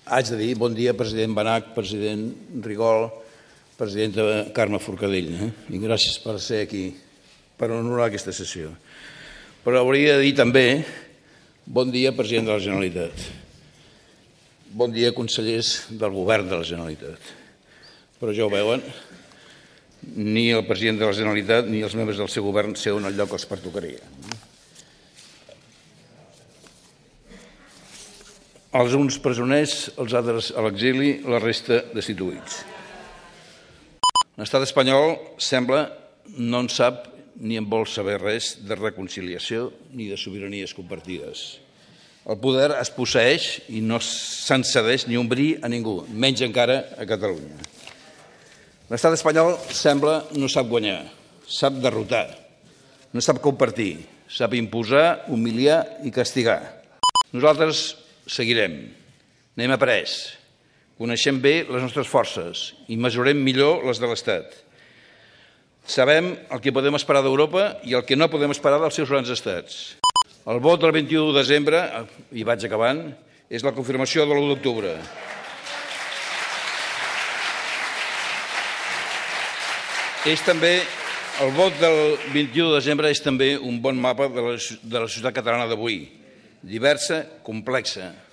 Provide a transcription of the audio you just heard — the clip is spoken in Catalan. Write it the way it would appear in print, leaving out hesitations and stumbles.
Haig de dir bon dia, president Benach, president Rigol, presidenta Carme Forcadell, i gràcies per ser aquí, per honorar aquesta sessió. Però hauria de dir també bon dia, president de la Generalitat. Bon dia, consellers del govern de la Generalitat. Però ja ho veuen, ni el president de la Generalitat ni els membres del seu govern seuen al lloc que els pertocaria. Els uns presoners, els altres a l'exili, la resta destituïts. L'estat espanyol sembla no en sap ni en vol saber res de reconciliació ni de sobiranies compartides. El poder es posseeix i no se'n cedeix ni un bri a ningú, menys encara a Catalunya. L'estat espanyol sembla no sap guanyar, sap derrotar, no sap compartir, sap imposar, humiliar i castigar. Nosaltres seguirem, anem a près, coneixem bé les nostres forces i mesurem millor les de l'Estat. Sabem el que podem esperar d'Europa i el que no podem esperar dels seus grans estats. El vot del 21 de desembre, i vaig acabant, és la confirmació de l'1 d'octubre. El vot del 21 de desembre és també un bon mapa de la societat catalana d'avui, diversa, complexa,